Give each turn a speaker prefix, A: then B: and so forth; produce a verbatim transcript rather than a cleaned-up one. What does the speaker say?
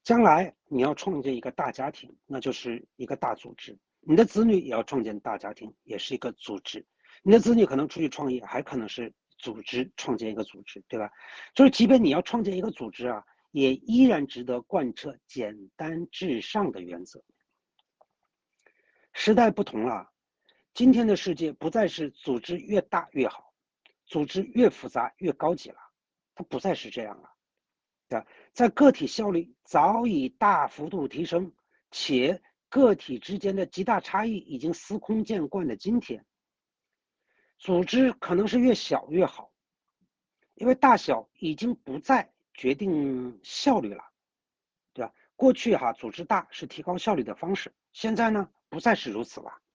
A: 将来你要创建一个大家庭，那就是一个大组织；你的子女也要创建大家庭，也是一个组织。你的子女可能出去创业，还可能是组织创建一个组织，对吧？就是即便你要创建一个组织啊，也依然值得贯彻简单至上的原则。时代不同了，今天的世界不再是组织越大越好，组织越复杂越高级了，它不再是这样了。对吧？在个体效率早已大幅度提升，且个体之间的极大差异已经司空见惯的今天，组织可能是越小越好，因为大小已经不再决定效率了，对吧？过去哈，组织大是提高效率的方式，现在呢，不再是如此了。